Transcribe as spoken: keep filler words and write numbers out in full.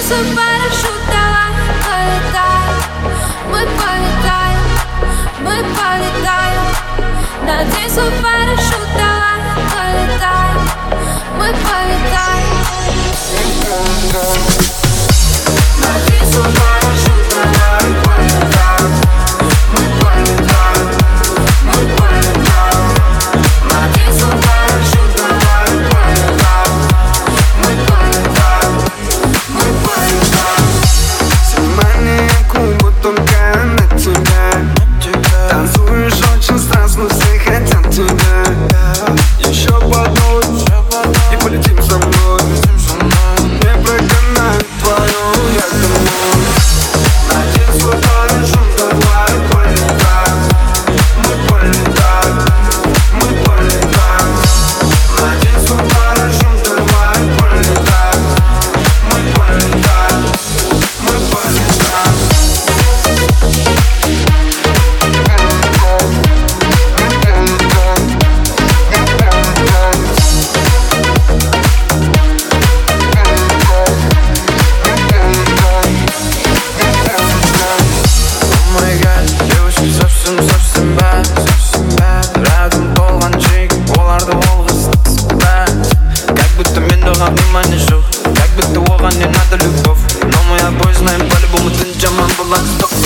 свой парашют, давай полетаем. Мы полетаем, мы полетаем. Надень свой парашют, давай полетаем. Мы полетаем. Надень свой парашют, давай полетаем. Мы полетаем, мы полетаем. Надень свой парашют, давай полетаем. Мы полетаем, мы полетаем. Внимание, клуба только на тебя. Танцуешь очень страстно, все хотят тебя. Еще подуть и полетим со мной. Не прогонять твою ядерную. Надень свой парашют, давай полетаем. Мы полетаем, мы полетаем. Надень свой парашют, давай полетаем. Мы полетаем, мы полетаем. Совсем bad, рядом толған жик, оларды олғыстыспа. Как будто мен оған внимание жоқ, как будто оған не надо любовь. Но мы обои знаем, по-любому ты жаман болады.